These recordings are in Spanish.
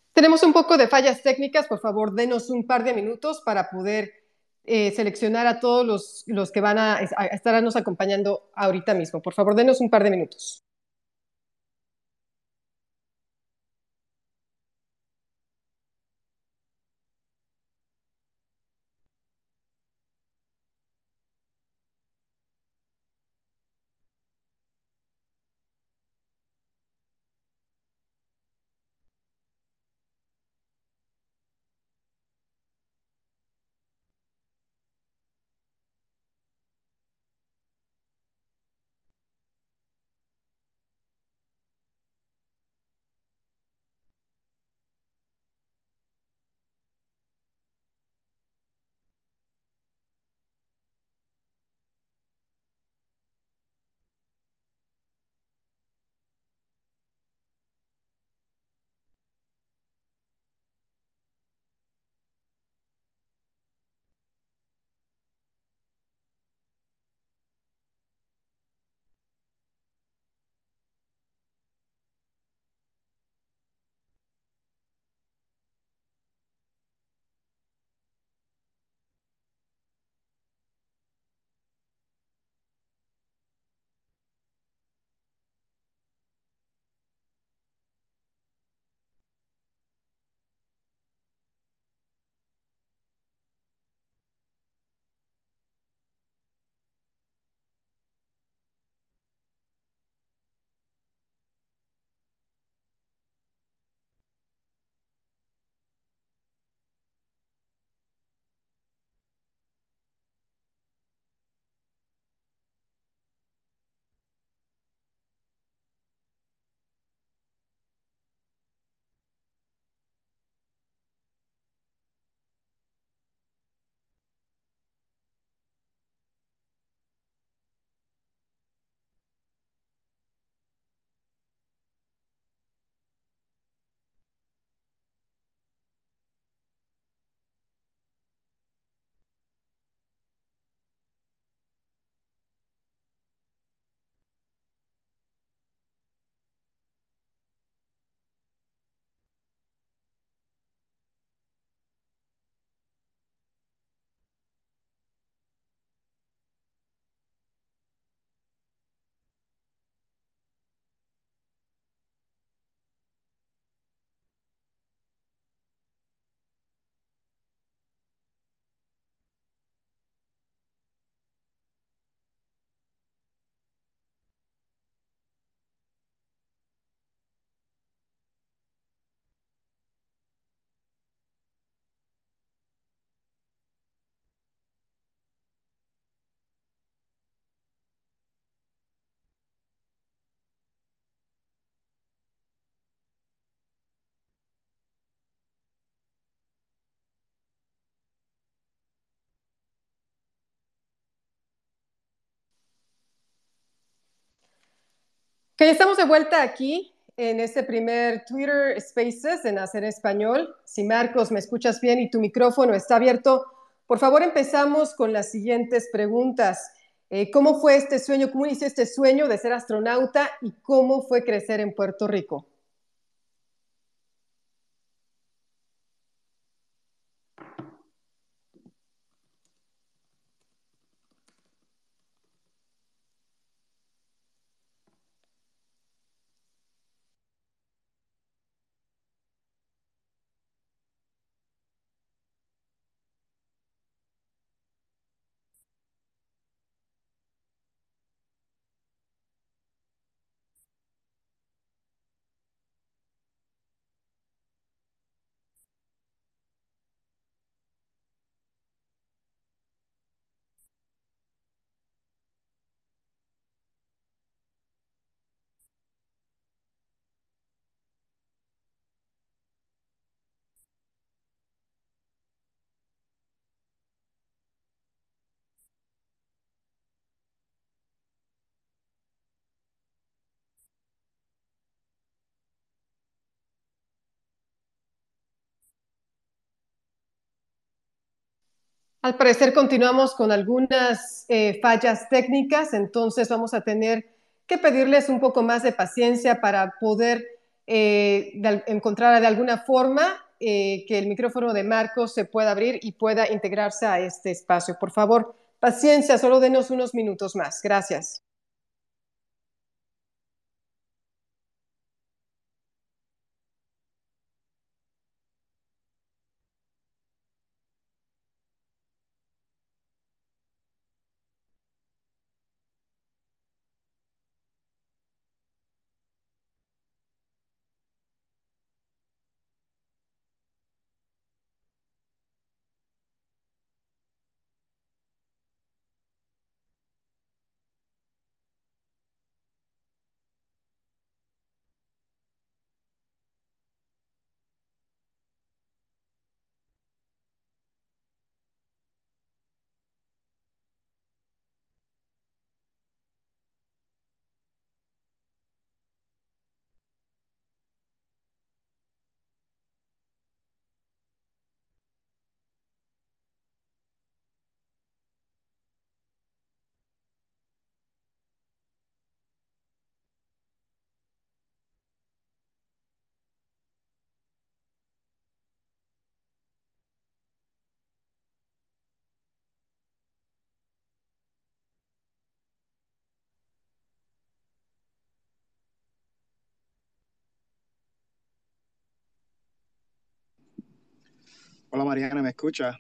Tenemos un poco de fallas técnicas, por favor, denos un par de minutos para poder seleccionar a todos los que van a estarnos acompañando ahorita mismo. Por favor, denos un par de minutos. Que estamos de vuelta aquí en este primer Twitter Spaces de Nacer Español. Si Marcos me escuchas bien y tu micrófono está abierto, por favor empezamos con las siguientes preguntas. ¿Cómo fue este sueño? ¿Cómo inició este sueño de ser astronauta y cómo fue crecer en Puerto Rico? Al parecer continuamos con algunas fallas técnicas, entonces vamos a tener que pedirles un poco más de paciencia para poder encontrara de alguna forma que el micrófono de Marcos se pueda abrir y pueda integrarse a este espacio. Por favor, paciencia, solo denos unos minutos más. Gracias. Hola Mariana, ¿me escuchas?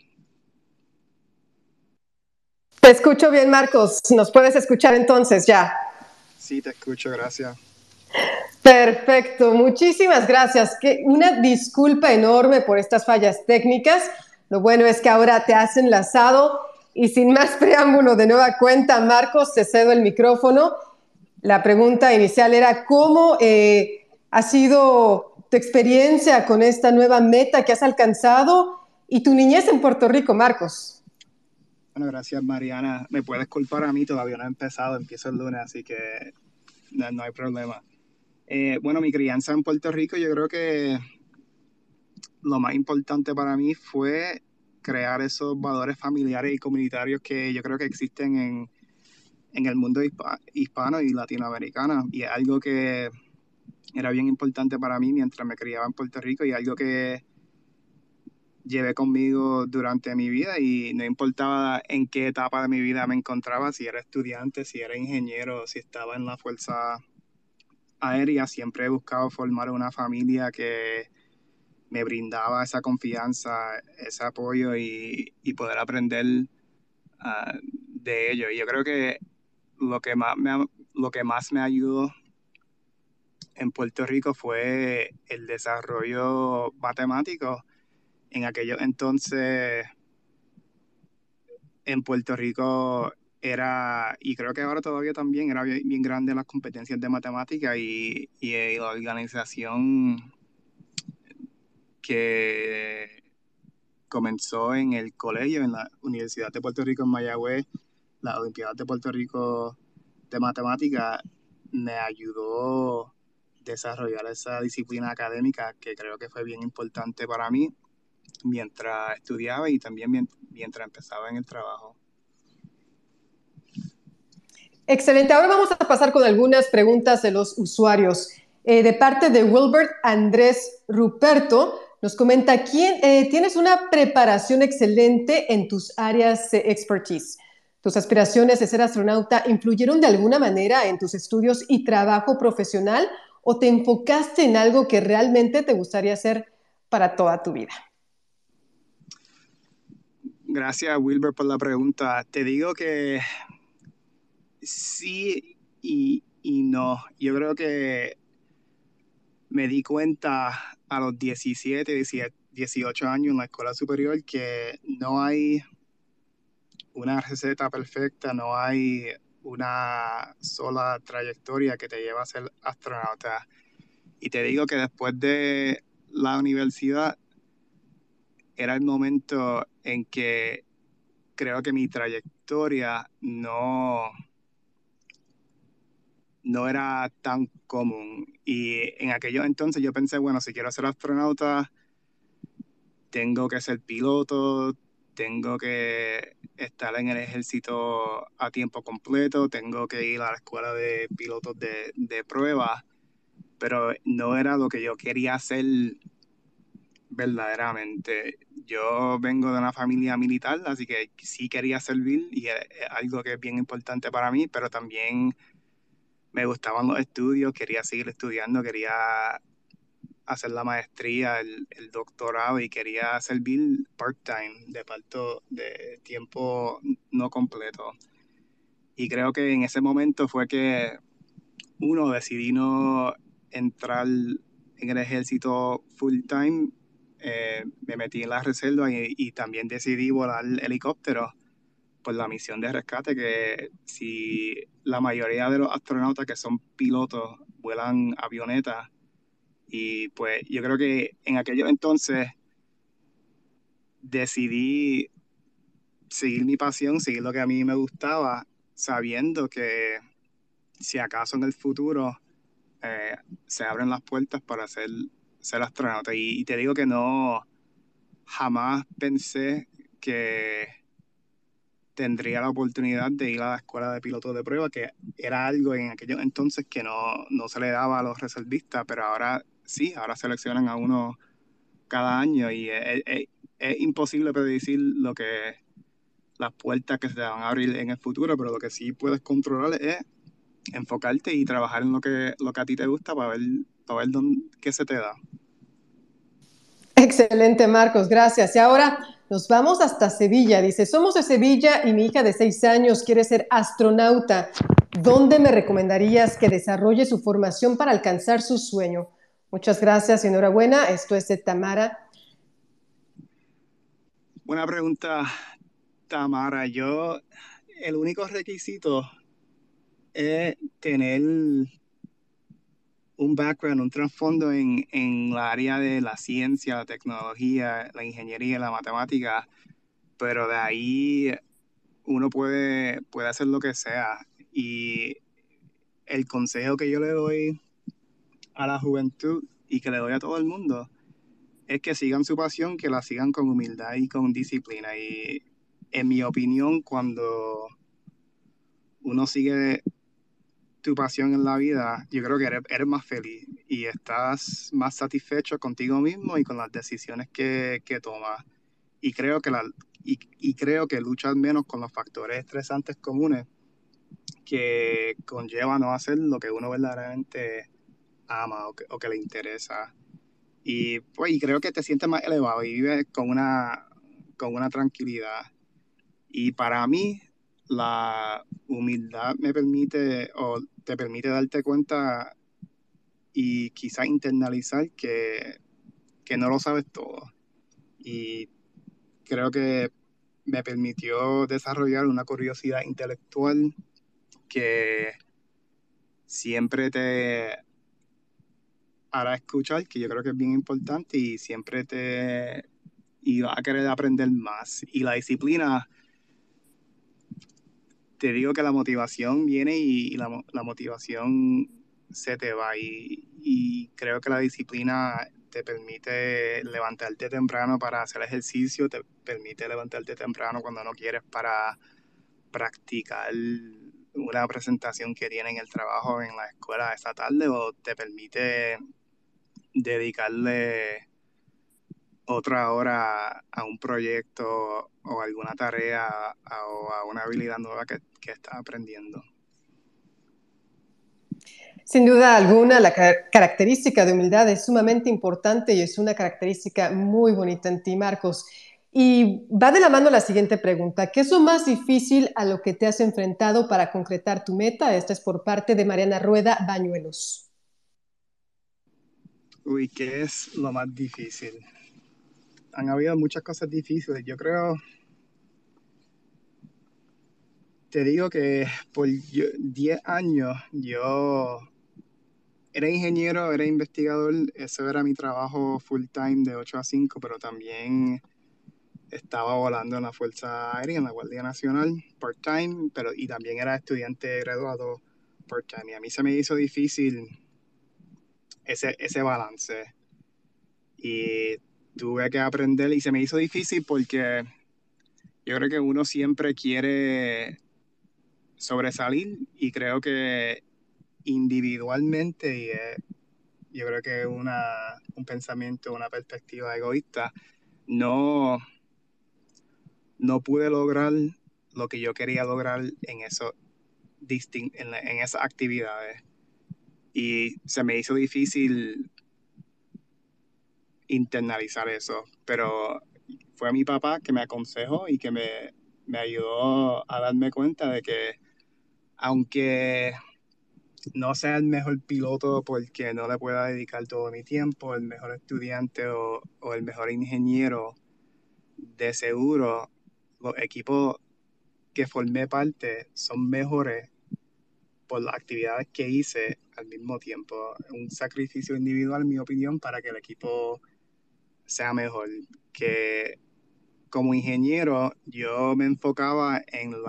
Te escucho bien, Marcos. ¿Nos puedes escuchar entonces ya? Sí, te escucho, gracias. Perfecto, muchísimas gracias. Una disculpa enorme por estas fallas técnicas. Lo bueno es que ahora te has enlazado y sin más preámbulo, de nueva cuenta, Marcos, te cedo el micrófono. La pregunta inicial era ¿cómo ha sido tu experiencia con esta nueva meta que has alcanzado y tu niñez en Puerto Rico, Marcos? Bueno, gracias Mariana. Me puedes culpar a mí, todavía no he empezado, empiezo el lunes, así que no hay problema. Bueno, mi crianza en Puerto Rico, yo creo que lo más importante para mí fue crear esos valores familiares y comunitarios que yo creo que existen en el mundo hispano y latinoamericano. Y es algo que era bien importante para mí mientras me criaba en Puerto Rico y algo que llevé conmigo durante mi vida y no importaba en qué etapa de mi vida me encontraba, si era estudiante, si era ingeniero, si estaba en la Fuerza Aérea, siempre he buscado formar una familia que me brindaba esa confianza, ese apoyo y poder aprender de ello. Y yo creo que lo que más me ayudó en Puerto Rico fue el desarrollo matemático. En aquellos entonces en Puerto Rico era, y creo que ahora todavía también, era bien grande las competencias de matemática y la organización que comenzó en el colegio, en la Universidad de Puerto Rico en Mayagüez, la Olimpiadas de Puerto Rico de Matemática, me ayudó a desarrollar esa disciplina académica que creo que fue bien importante para mí mientras estudiaba y también mientras empezaba en el trabajo. Excelente. Ahora vamos a pasar con algunas preguntas de los usuarios. De parte de Wilbert Andrés Ruperto, nos comenta, tienes una preparación excelente en tus áreas de expertise. ¿Tus aspiraciones de ser astronauta influyeron de alguna manera en tus estudios y trabajo profesional o te enfocaste en algo que realmente te gustaría hacer para toda tu vida? Gracias, Wilber, por la pregunta. Te digo que sí y no. Yo creo que me di cuenta a los 18 años en la escuela superior que no hay una receta perfecta, no hay una sola trayectoria que te lleva a ser astronauta. Y te digo que después de la universidad era el momento en que creo que mi trayectoria no era tan común. Y en aquellos entonces yo pensé, bueno, si quiero ser astronauta, tengo que ser piloto, tengo que estar en el ejército a tiempo completo, tengo que ir a la escuela de pilotos de prueba. pero no era lo que yo quería hacer verdaderamente. Yo vengo de una familia militar, así que sí quería servir y es algo que es bien importante para mí, pero también me gustaban los estudios, quería seguir estudiando, quería hacer la maestría, el doctorado y quería servir part-time, de parto de tiempo no completo. Y creo que en ese momento fue que uno decidí no entrar en el ejército full time. Me metí en la reserva y también decidí volar helicóptero por la misión de rescate, que si la mayoría de los astronautas que son pilotos vuelan avionetas, y pues yo creo que en aquellos entonces decidí seguir mi pasión, seguir lo que a mí me gustaba, sabiendo que si acaso en el futuro eh, se abren las puertas para ser astronauta. Y te digo que no, jamás pensé que tendría la oportunidad de ir a la escuela de pilotos de prueba, que era algo en aquellos entonces que no se le daba a los reservistas, pero ahora sí, ahora seleccionan a uno cada año y es imposible predecir las puertas que se te van a abrir en el futuro, pero lo que sí puedes controlar es enfocarte y trabajar en lo que a ti te gusta para ver qué se te da. Excelente, Marcos, gracias. Y ahora nos vamos hasta Sevilla. Dice, somos de Sevilla y mi hija de 6 años quiere ser astronauta. ¿Dónde me recomendarías que desarrolle su formación para alcanzar su sueño? Muchas gracias y enhorabuena. Esto es de Tamara. Buena pregunta, Tamara. El único requisito es tener un background, un trasfondo en la área de la ciencia, la tecnología, la ingeniería, la matemática, pero de ahí uno puede hacer lo que sea. Y el consejo que yo le doy a la juventud y que le doy a todo el mundo es que sigan su pasión, que la sigan con humildad y con disciplina. Y en mi opinión, cuando uno sigue tu pasión en la vida, yo creo que eres más feliz y estás más satisfecho contigo mismo y con las decisiones que tomas. Y creo que, y creo que luchas menos con los factores estresantes comunes que conlleva no hacer lo que uno verdaderamente ama o que le interesa. Y pues y creo que te sientes más elevado y vives con una tranquilidad. Y para mí, la humildad me permite o te permite darte cuenta y quizás internalizar que no lo sabes todo. Y creo que me permitió desarrollar una curiosidad intelectual que siempre te hará escuchar, que yo creo que es bien importante y siempre y vas a querer aprender más. Y la disciplina, te digo que la motivación viene y la motivación se te va y creo que la disciplina te permite levantarte temprano para hacer ejercicio, te permite levantarte temprano cuando no quieres para practicar una presentación que tiene en el trabajo en la escuela esa tarde o te permite dedicarle otra hora a un proyecto o alguna tarea o a una habilidad nueva que estás aprendiendo. Sin duda alguna, la característica de humildad es sumamente importante y es una característica muy bonita en ti, Marcos. Y va de la mano la siguiente pregunta. ¿Qué es lo más difícil a lo que te has enfrentado para concretar tu meta? Esta es por parte de Mariana Rueda Bañuelos. Uy, ¿qué es lo más difícil? Han habido muchas cosas difíciles. Yo creo, te digo que por 10 años yo era ingeniero, era investigador, eso era mi trabajo full time de 8 a 5, pero también estaba volando en la Fuerza Aérea, en la Guardia Nacional, part-time, y también era estudiante graduado part-time. Y a mí se me hizo difícil ese balance. Y tuve que aprender, y se me hizo difícil porque yo creo que uno siempre quiere sobresalir, y creo que individualmente yo creo que un pensamiento, una perspectiva egoísta. No, no pude lograr lo que yo quería lograr en en esas actividades. Y se me hizo difícil internalizar eso, pero fue mi papá que me aconsejó y que me ayudó a darme cuenta de que aunque no sea el mejor piloto porque no le pueda dedicar todo mi tiempo, el mejor estudiante o el mejor ingeniero, de seguro los equipos que formé parte son mejores por las actividades que hice al mismo tiempo. Un sacrificio individual, en mi opinión, para que el equipo sea mejor. Que como ingeniero yo me enfocaba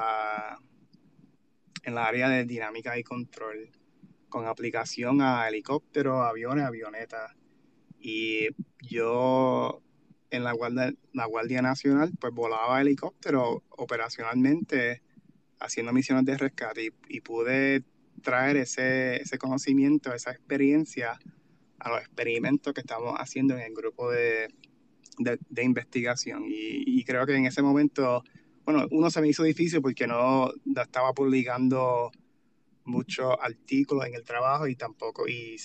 en la área de dinámica y control, con aplicación a helicópteros, aviones, avionetas. Y yo en la Guardia Nacional, pues volaba helicóptero operacionalmente haciendo misiones de rescate y pude traer ese conocimiento, esa experiencia a los experimentos que estamos haciendo en el grupo de investigación. Y creo que en ese momento, bueno, uno se me hizo difícil porque no estaba publicando muchos artículos en el trabajo y tampoco,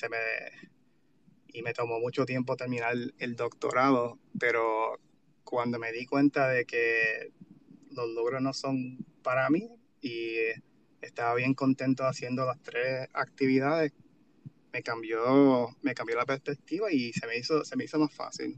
y me tomó mucho tiempo terminar el doctorado, pero cuando me di cuenta de que los logros no son para mí y estaba bien contento haciendo las tres actividades, me cambió la perspectiva y se me hizo más fácil.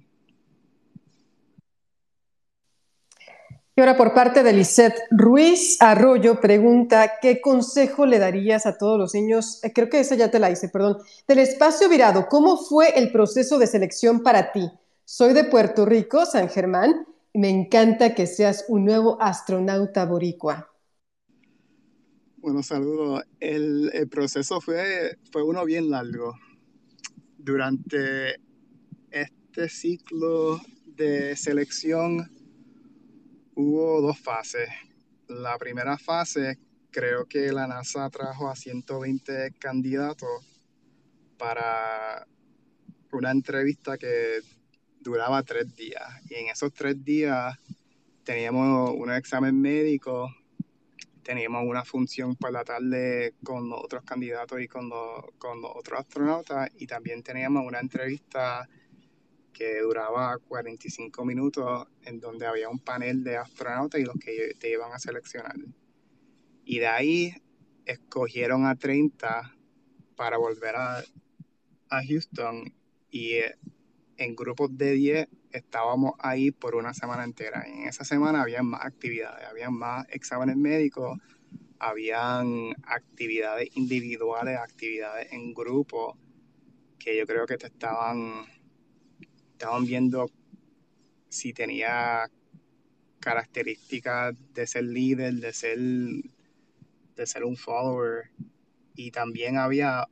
Y ahora por parte de Lisette Ruiz Arroyo pregunta, ¿qué consejo le darías a todos los niños? Creo que esa ya te la hice, perdón. Del espacio virado, ¿cómo fue el proceso de selección para ti? Soy de Puerto Rico, San Germán, y me encanta que seas un nuevo astronauta boricua. Bueno, saludos. El proceso fue uno bien largo. Durante este ciclo de selección hubo dos fases. La primera fase, creo que la NASA trajo a 120 candidatos para una entrevista que duraba 3 días. Y en esos 3 días teníamos un examen médico, teníamos una función por la tarde con los otros candidatos y con los otros astronautas, y también teníamos una entrevista que duraba 45 minutos en donde había un panel de astronautas y los que te iban a seleccionar. Y de ahí escogieron a 30 para volver a Houston, y en grupos de 10 estábamos ahí por una semana entera. Y en esa semana había más actividades, había más exámenes médicos, habían actividades individuales, actividades en grupo, que yo creo que estaban viendo si tenía características de ser líder, de ser un follower. Y también había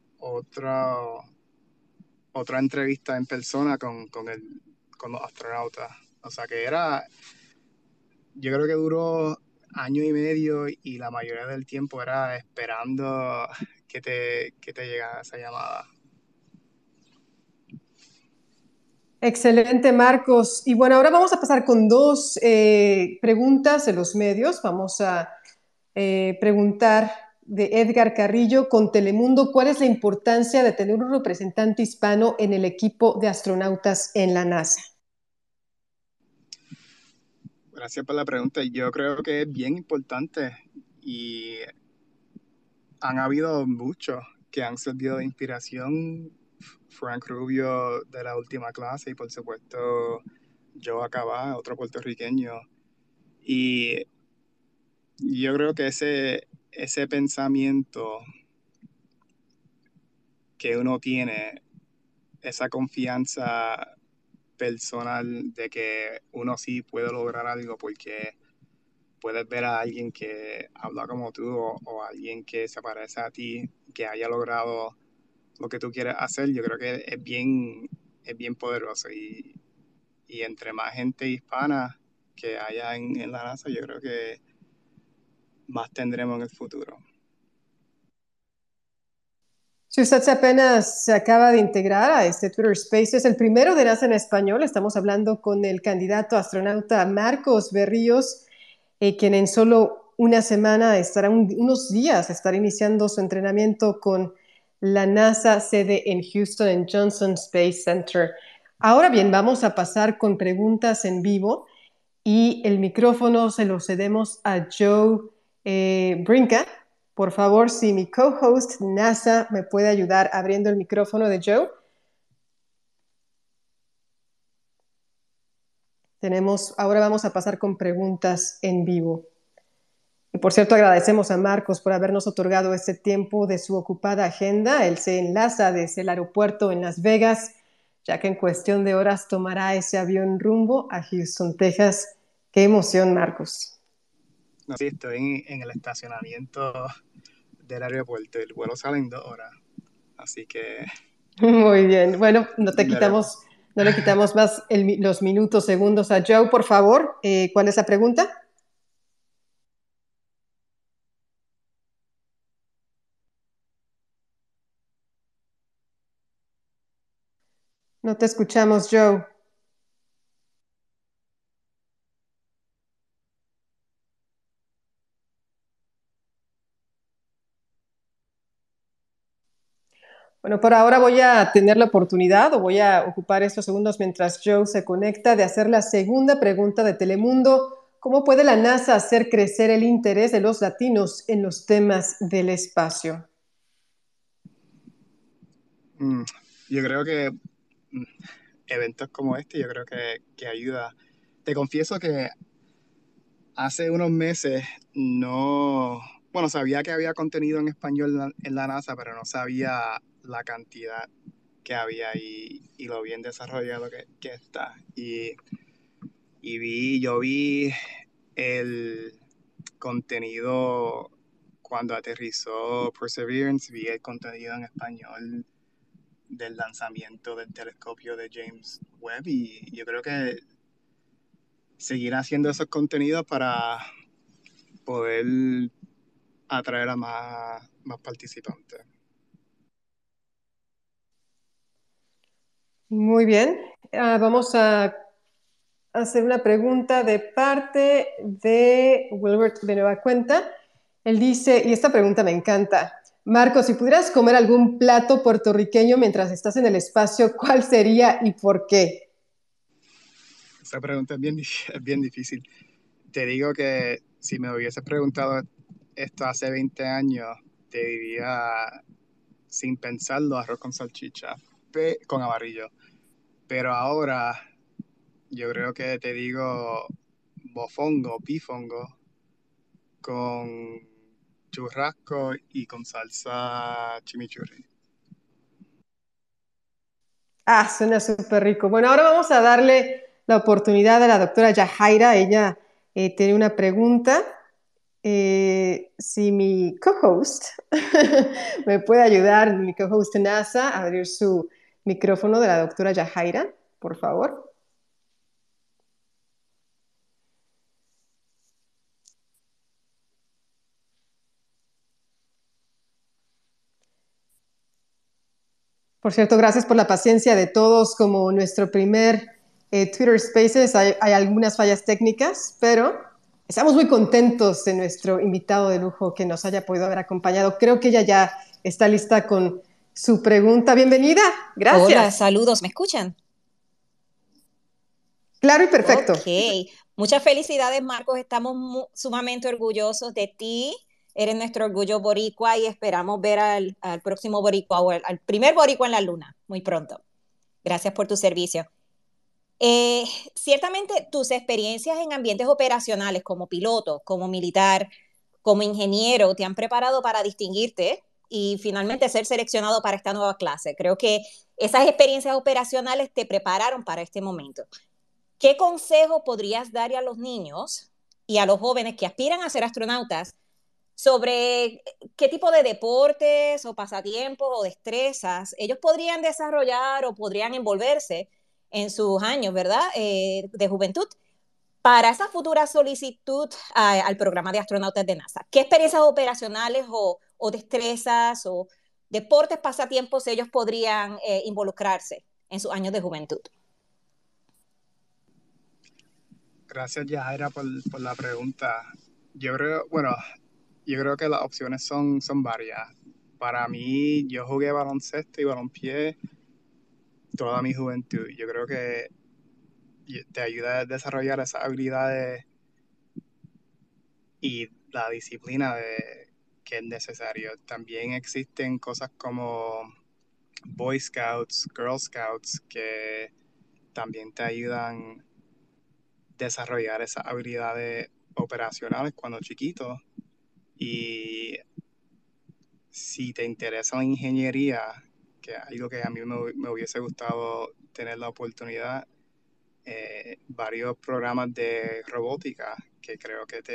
otra entrevista en persona con los astronautas. O sea que yo creo que duró año y medio y la mayoría del tiempo era esperando que te llegara esa llamada. Excelente, Marcos. Y bueno, ahora vamos a pasar con dos preguntas de los medios. Vamos a preguntar de Edgar Carrillo con Telemundo, ¿cuál es la importancia de tener un representante hispano en el equipo de astronautas en la NASA? Gracias por la pregunta. Yo creo que es bien importante y han habido muchos que han servido de inspiración. Frank Rubio de la última clase y por supuesto Joe Acabá, otro puertorriqueño. Y yo creo que ese pensamiento que uno tiene, esa confianza personal de que uno sí puede lograr algo porque puedes ver a alguien que habla como tú o a alguien que se parece a ti, que haya logrado lo que tú quieres hacer, yo creo que es bien poderoso. Y entre más gente hispana que haya en la NASA, yo creo que más tendremos en el futuro. Si usted apenas se acaba de integrar a este Twitter Spaces, el primero de NASA en español, estamos hablando con el candidato astronauta Marcos Berríos, quien en solo una semana estará, unos días, estará iniciando su entrenamiento con la NASA, sede en Houston, en Johnson Space Center. Ahora bien, vamos a pasar con preguntas en vivo y el micrófono se lo cedemos a Joe Brinca. Por favor, si mi co-host NASA me puede ayudar abriendo el micrófono de Joe. Ahora vamos a pasar con preguntas en vivo. Y por cierto, agradecemos a Marcos por habernos otorgado este tiempo de su ocupada agenda. Él se enlaza desde el aeropuerto en Las Vegas, ya que en cuestión de horas tomará ese avión rumbo a Houston, Texas. Qué emoción, Marcos. No, sí, estoy en el estacionamiento del aeropuerto. El vuelo sale en 2 horas. Así que Muy bien. Bueno, no veremos. le quitamos más los minutos, segundos a Joe, por favor. ¿Cuál es la pregunta? No te escuchamos, Joe. Bueno, por ahora voy a tener la oportunidad o voy a ocupar estos segundos mientras Joe se conecta de hacer la segunda pregunta de Telemundo. ¿Cómo puede la NASA hacer crecer el interés de los latinos en los temas del espacio? Mm, yo creo que eventos como este, yo creo que ayuda. Te confieso que hace unos meses no, bueno, sabía que había contenido en español en la NASA, pero no sabía la cantidad que había y lo bien desarrollado que está. Yo vi el contenido cuando aterrizó Perseverance, vi el contenido en español del lanzamiento del telescopio de James Webb y yo creo que seguir haciendo esos contenidos para poder atraer a más participantes. Muy bien. Vamos a hacer una pregunta de parte de Wilbert de Nueva Cuenta. Él dice, y esta pregunta me encanta, Marcos, si pudieras comer algún plato puertorriqueño mientras estás en el espacio, ¿cuál sería y por qué? Esa pregunta es bien difícil. Te digo que si me hubieses preguntado esto hace 20 años, te diría sin pensarlo arroz con salchicha, con amarillo. Pero ahora yo creo que te digo bofongo, bifongo, con churrasco y con salsa chimichurri. Ah, suena súper rico. Bueno, ahora vamos a darle la oportunidad a la doctora Yajaira. Ella tiene una pregunta. Si mi co-host me puede ayudar, mi co-host NASA, a abrir su micrófono de la doctora Yajaira, por favor. Por cierto, gracias por la paciencia de todos. Como nuestro primer Twitter Spaces, hay algunas fallas técnicas, pero estamos muy contentos de nuestro invitado de lujo que nos haya podido haber acompañado. Creo que ella ya está lista con su pregunta. Bienvenida, Hola, gracias. saludos, ¿me escuchan? Claro y perfecto. Ok, muchas felicidades, Marcos. Estamos sumamente orgullosos de ti. Eres nuestro orgullo boricua y esperamos ver al próximo boricua o al primer boricua en la luna muy pronto. Gracias por tu servicio. Eh, Ciertamente tus experiencias en ambientes operacionales como piloto, como militar, como ingeniero, te han preparado para distinguirte y finalmente ser seleccionado para esta nueva clase. Creo que esas experiencias operacionales te prepararon para este momento. ¿Qué consejo podrías darle a los niños y a los jóvenes que aspiran a ser astronautas sobre qué tipo de deportes o pasatiempos o destrezas ellos podrían desarrollar o podrían envolverse en sus años, ¿verdad? De juventud para esa futura solicitud al programa de astronautas de NASA? ¿Qué experiencias operacionales o destrezas o deportes, pasatiempos ellos podrían involucrarse en sus años de juventud? Gracias, Yajaira, por la pregunta. Yo creo que las opciones son varias. Para mí, yo jugué baloncesto y balompié toda mi juventud. Yo creo que te ayuda a desarrollar esas habilidades y la disciplina que es necesario. También existen cosas como Boy Scouts, Girl Scouts, que también te ayudan a desarrollar esas habilidades operacionales cuando chiquito. Y si te interesa la ingeniería, que es algo que a mí me hubiese gustado tener la oportunidad, varios programas de robótica que creo que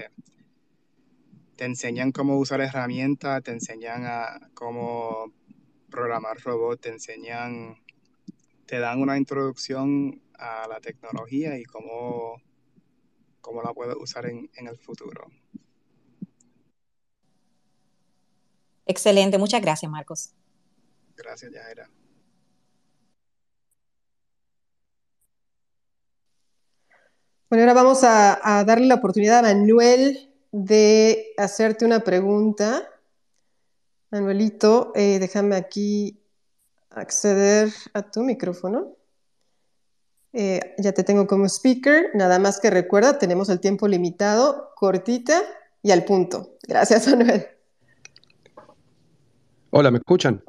te enseñan cómo usar herramientas, te enseñan a cómo programar robots, te dan una introducción a la tecnología y cómo la puedes usar en el futuro. Excelente, muchas gracias, Marcos. Gracias, Yajaira. Bueno, ahora vamos a darle la oportunidad a Manuel de hacerte una pregunta. Manuelito, déjame aquí acceder a tu micrófono. Ya te tengo como speaker, nada más que recuerda, tenemos el tiempo limitado, cortita y al punto. Gracias, Manuel. Hola, ¿me escuchan?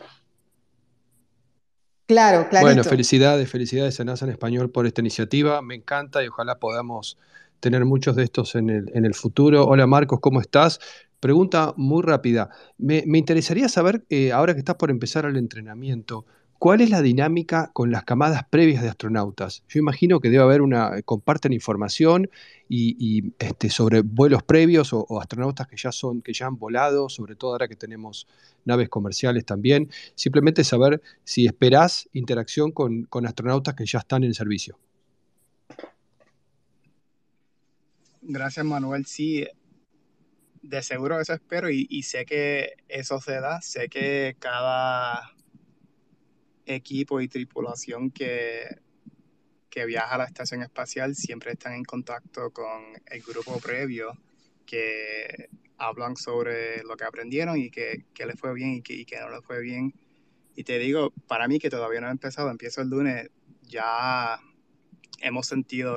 Claro, Bueno, clarito. felicidades a NASA en Español por esta iniciativa, me encanta y ojalá podamos tener muchos de estos en el futuro. Hola Marcos, ¿cómo estás? Pregunta muy rápida. Me interesaría saber, ahora que estás por empezar el entrenamiento, ¿cuál es la dinámica con las camadas previas de astronautas? Yo imagino que debe haber comparten información sobre vuelos previos o astronautas que ya han volado, sobre todo ahora que tenemos naves comerciales también. Simplemente saber si esperás interacción con astronautas que ya están en servicio. Gracias, Manuel. Sí, de seguro eso espero y sé que eso se da. Sé que cada equipo y tripulación que viaja a la estación espacial siempre están en contacto con el grupo previo que hablan sobre lo que aprendieron y que les fue bien y que no les fue bien. Y te digo, para mí que todavía no he empezado, empiezo el lunes, ya hemos sentido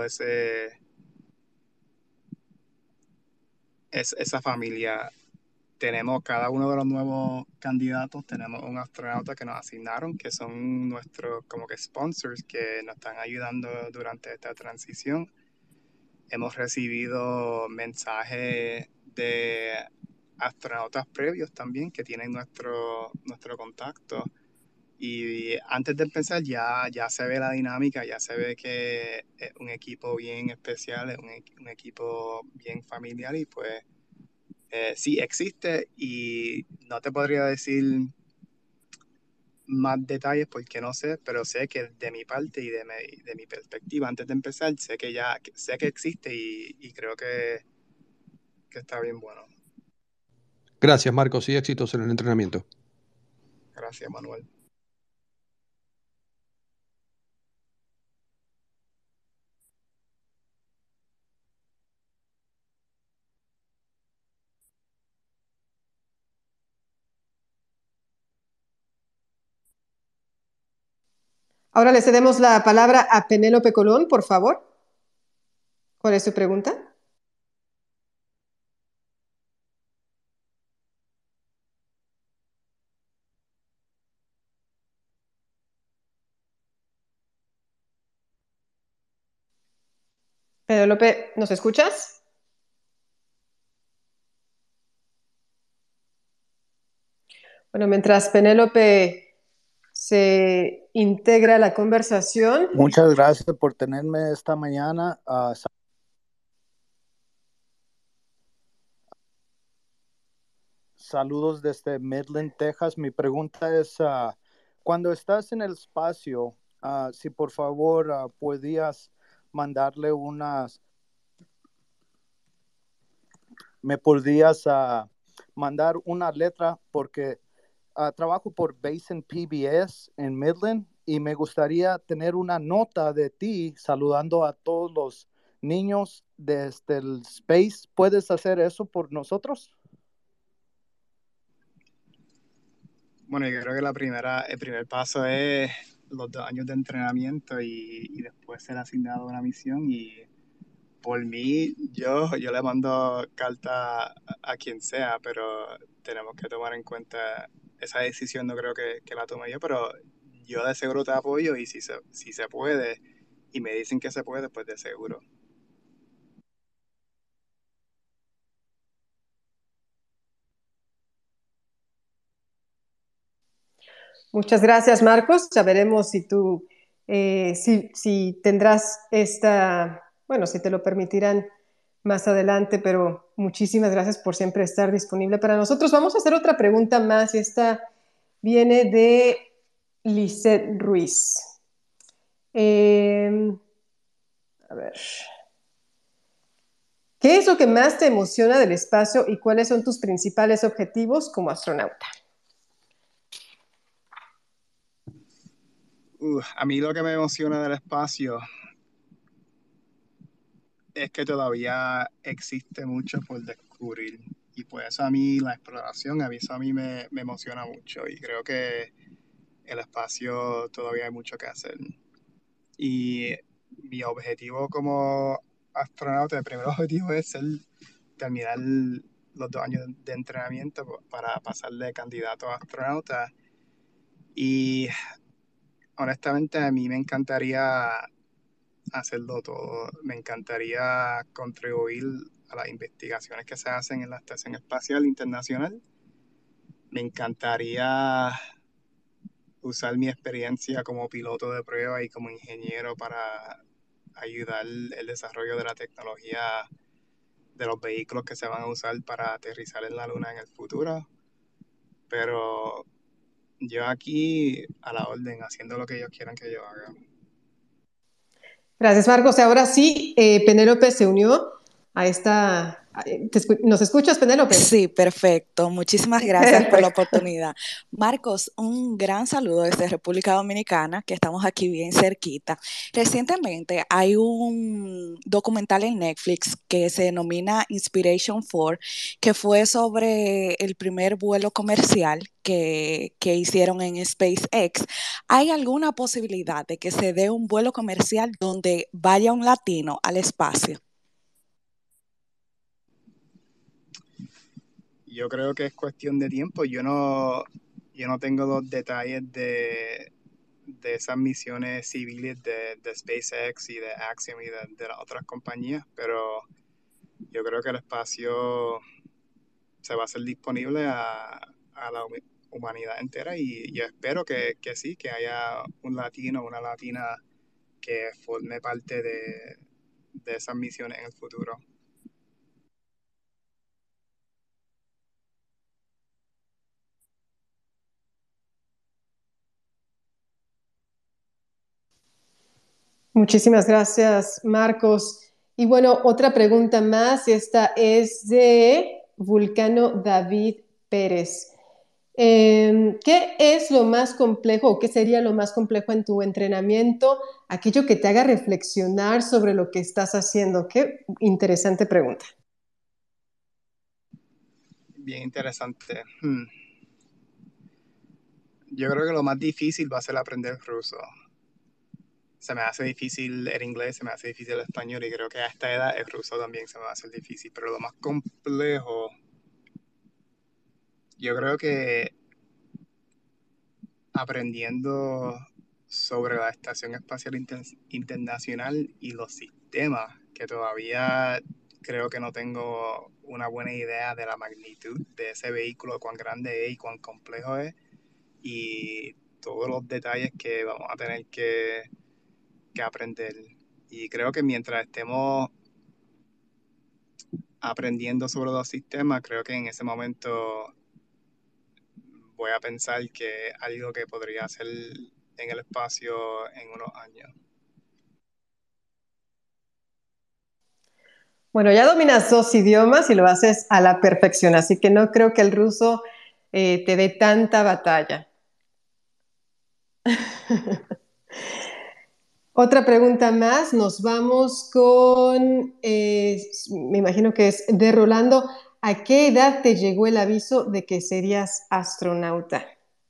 esa familia. Tenemos cada uno de los nuevos candidatos, tenemos un astronauta que nos asignaron, que son nuestros como que sponsors que nos están ayudando durante esta transición. Hemos recibido mensajes de astronautas previos también que tienen nuestro contacto. Y antes de empezar ya se ve la dinámica, ya se ve que es un equipo bien especial, es un equipo bien familiar y pues sí existe y no te podría decir más detalles porque no sé, pero sé que de mi parte y de mi perspectiva antes de empezar, sé que existe y creo que está bien bueno. Gracias Marcos y éxitos en el entrenamiento. Gracias, Manuel. Ahora le cedemos la palabra a Penélope Colón, por favor. ¿Cuál es su pregunta? Penélope, ¿nos escuchas? Bueno, mientras Penélope se integra a la conversación. Muchas gracias por tenerme esta mañana. Saludos desde Midland, Texas. Mi pregunta es, cuando estás en el espacio, si por favor podías mandarle me podrías mandar una letra porque trabajo por Basin PBS en Midland y me gustaría tener una nota de ti saludando a todos los niños desde el Space. ¿Puedes hacer eso por nosotros? Bueno, yo creo que el primer paso es los 2 años de entrenamiento y después ser asignado a una misión. Y por mí, yo le mando carta a quien sea, pero tenemos que tomar en cuenta esa decisión. No creo que la tome yo, pero yo de seguro te apoyo y si se puede y me dicen que se puede, pues de seguro. Muchas gracias, Marcos. Ya veremos si tú, si tendrás bueno, si te lo permitirán más adelante, pero muchísimas gracias por siempre estar disponible para nosotros. Vamos a hacer otra pregunta más y esta viene de Lisette Ruiz. A ver. ¿Qué es lo que más te emociona del espacio y cuáles son tus principales objetivos como astronauta? A mí lo que me emociona del espacio es que todavía existe mucho por descubrir. Y pues eso a mí, la exploración, eso a mí me emociona mucho. Y creo que el espacio todavía hay mucho que hacer. Y mi objetivo como astronauta, el primer objetivo es terminar los 2 años de entrenamiento para pasar de candidato a astronauta. Y honestamente a mí me encantaría hacerlo todo. Me encantaría contribuir a las investigaciones que se hacen en la Estación Espacial Internacional. Me encantaría usar mi experiencia como piloto de prueba y como ingeniero para ayudar el desarrollo de la tecnología de los vehículos que se van a usar para aterrizar en la Luna en el futuro. Pero yo aquí a la orden, haciendo lo que ellos quieran que yo haga. Gracias, Marcos. Ahora sí, Penélope se unió a ¿Nos escuchas, Penélope? Sí, perfecto. Muchísimas gracias por la oportunidad. Marcos, un gran saludo desde República Dominicana, que estamos aquí bien cerquita. Recientemente hay un documental en Netflix que se denomina Inspiration 4, que fue sobre el primer vuelo comercial que hicieron en SpaceX. ¿Hay alguna posibilidad de que se dé un vuelo comercial donde vaya un latino al espacio? Yo creo que es cuestión de tiempo. Yo no tengo los detalles de esas misiones civiles de SpaceX y de Axiom y de las otras compañías, pero yo creo que el espacio se va a hacer disponible a la humanidad entera y yo espero que sí, que haya un latino o una latina que forme parte de esas misiones en el futuro. Muchísimas gracias, Marcos. Y bueno, otra pregunta más, y esta es de Vulcano David Pérez. ¿Qué es lo más complejo o qué sería lo más complejo en tu entrenamiento? Aquello que te haga reflexionar sobre lo que estás haciendo. Qué interesante pregunta. Bien interesante. Yo creo que lo más difícil va a ser aprender ruso. Se me hace difícil el inglés, se me hace difícil el español y creo que a esta edad el ruso también se me va a hacer difícil. Pero lo más complejo, yo creo que aprendiendo sobre la Estación Espacial Internacional y los sistemas, que todavía creo que no tengo una buena idea de la magnitud de ese vehículo, cuán grande es y cuán complejo es, y todos los detalles que vamos a tener que aprender. Y creo que mientras estemos aprendiendo sobre los sistemas, creo que en ese momento voy a pensar que algo que podría hacer en el espacio en unos años. Bueno, ya dominas 2 idiomas y lo haces a la perfección, así que no creo que el ruso te dé tanta batalla. Otra pregunta más, nos vamos con, me imagino que es de Rolando. ¿A qué edad te llegó el aviso de que serías astronauta?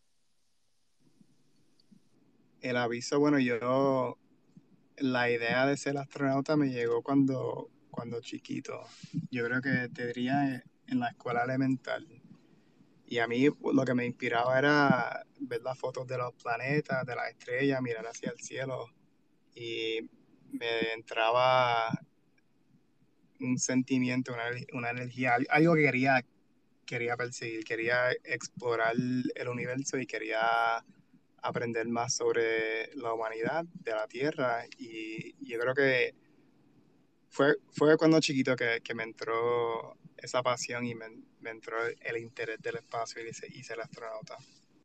El aviso, bueno, la idea de ser astronauta me llegó cuando chiquito. Yo creo que te diría en la escuela elemental. Y a mí lo que me inspiraba era ver las fotos de los planetas, de las estrellas, mirar hacia el cielo. Y me entraba un sentimiento, una energía, algo que quería perseguir, quería explorar el universo y quería aprender más sobre la humanidad, de la Tierra. Y yo creo que fue cuando chiquito que me entró esa pasión y me entró el interés del espacio y ser astronauta.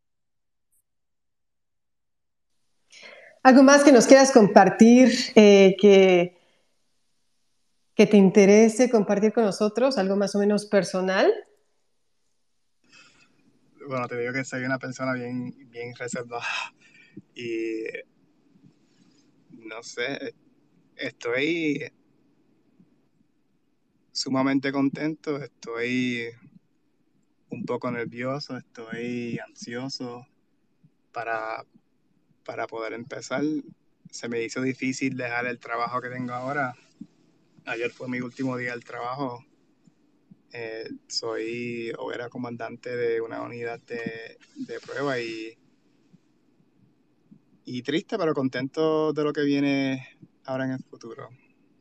¿Algo más que nos quieras compartir, que te interese compartir con nosotros? ¿Algo más o menos personal? Bueno, te digo que soy una persona bien reservada y no sé, estoy sumamente contento, estoy un poco nervioso, estoy ansioso para, para poder empezar. Se me hizo difícil dejar el trabajo que tengo ahora. Ayer fue mi último día del trabajo. Soy o era comandante de una unidad de prueba y triste, pero contento de lo que viene ahora en el futuro.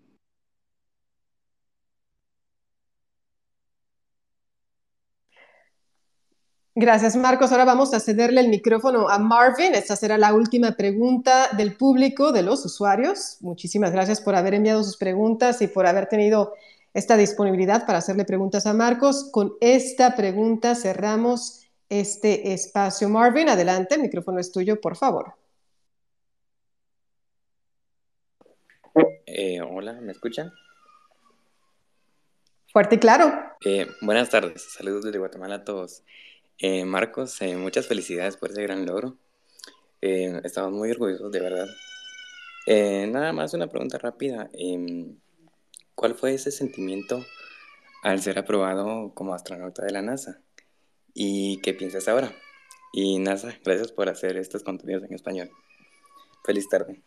Gracias, Marcos. Ahora vamos a cederle el micrófono a Marvin. Esta será la última pregunta del público, de los usuarios. Muchísimas gracias por haber enviado sus preguntas y por haber tenido esta disponibilidad para hacerle preguntas a Marcos. Con esta pregunta cerramos este espacio. Marvin, adelante, el micrófono es tuyo, por favor. Hola, ¿me escuchan? Fuerte y claro. Buenas tardes, saludos desde Guatemala a todos. Marcos, muchas felicidades por ese gran logro. Estamos muy orgullosos, de verdad. Nada más una pregunta rápida. ¿Cuál fue ese sentimiento al ser aprobado como astronauta de la NASA? ¿Y qué piensas ahora? Y NASA, gracias por hacer estos contenidos en español. Feliz tarde.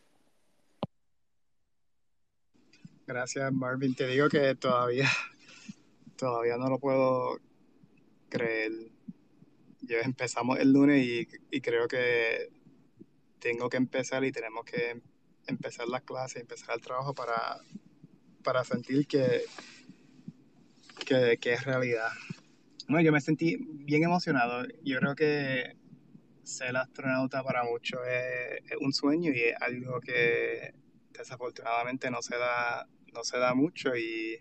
Gracias, Marvin. Te digo que todavía no lo puedo creer. Empezamos el lunes y creo que tengo que empezar y tenemos que empezar las clases, empezar el trabajo para sentir que es realidad. Bueno, yo me sentí bien emocionado. Yo creo que ser astronauta para muchos es un sueño y es algo que desafortunadamente no se da mucho y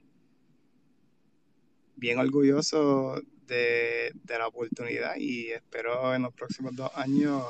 bien orgulloso de la oportunidad y espero en los próximos 2 años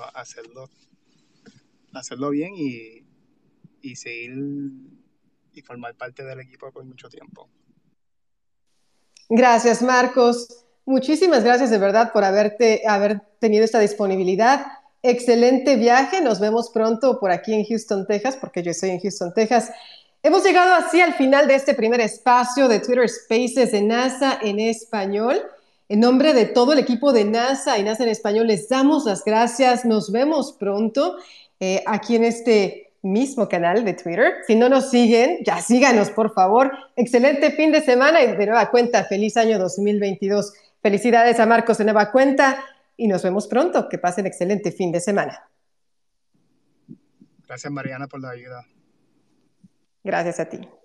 hacerlo bien y seguir y formar parte del equipo por mucho tiempo. Gracias, Marcos. Muchísimas gracias de verdad por haber tenido esta disponibilidad. Excelente viaje. Nos vemos pronto por aquí en Houston, Texas, porque yo estoy en Houston, Texas. Hemos llegado así al final de este primer espacio de Twitter Spaces de NASA en español. En nombre de todo el equipo de NASA y NASA en español, les damos las gracias. Nos vemos pronto aquí en este mismo canal de Twitter. Si no nos siguen, ya síganos, por favor. Excelente fin de semana y de nueva cuenta, feliz año 2022. Felicidades a Marcos de nueva cuenta y nos vemos pronto. Que pasen excelente fin de semana. Gracias, Mariana, por la ayuda. Gracias a ti.